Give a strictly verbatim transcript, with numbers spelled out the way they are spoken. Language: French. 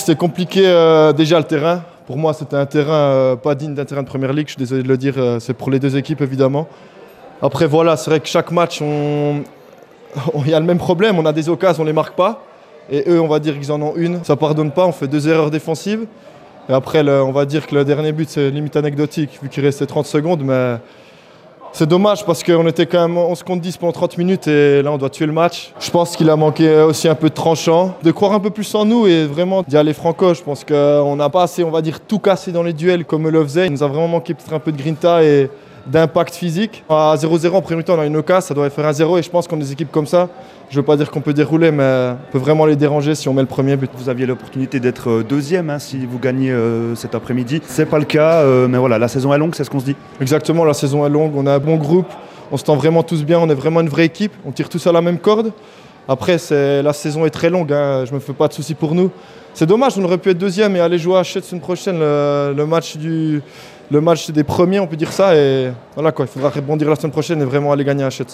c'était compliqué euh, déjà le terrain. Pour moi, c'était un terrain euh, pas digne d'un terrain de Première Ligue. Je suis désolé de le dire, euh, c'est pour les deux équipes évidemment. Après voilà, c'est vrai que chaque match, on... il y a le même problème. On a des occasions, on les marque pas. Et eux, on va dire qu'ils en ont une. Ça pardonne pas, on fait deux erreurs défensives. Et après, le, on va dire que le dernier but, c'est limite anecdotique, vu qu'il restait trente secondes. Mais c'est dommage parce qu'on était quand même onze contre dix pendant trente minutes et là, on doit tuer le match. Je pense qu'il a manqué aussi un peu de tranchant, de croire un peu plus en nous et vraiment d'y aller franco. Je pense qu'on n'a pas assez, on va dire, tout cassé dans les duels comme eux le faisaient. Il nous a vraiment manqué peut-être un peu de grinta et d'impact physique. À zéro zéro en premier temps, on a une occasion, ça doit faire un zéro et je pense qu'on a des équipes comme ça. Je ne veux pas dire qu'on peut dérouler, mais on peut vraiment les déranger si on met le premier but. Vous aviez l'opportunité d'être deuxième hein, si vous gagnez euh, cet après-midi. C'est pas le cas, euh, mais voilà, la saison est longue, c'est ce qu'on se dit. Exactement, la saison est longue, on a un bon groupe, on se tend vraiment tous bien, on est vraiment une vraie équipe, on tire tous à la même corde. Après, c'est, la saison est très longue, hein, je ne me fais pas de soucis pour nous. C'est dommage, on aurait pu être deuxième et aller jouer à Hachette la semaine prochaine, le, le, match du, le match des premiers, on peut dire ça. Et voilà quoi, il faudra rebondir la semaine prochaine et vraiment aller gagner à Hachette.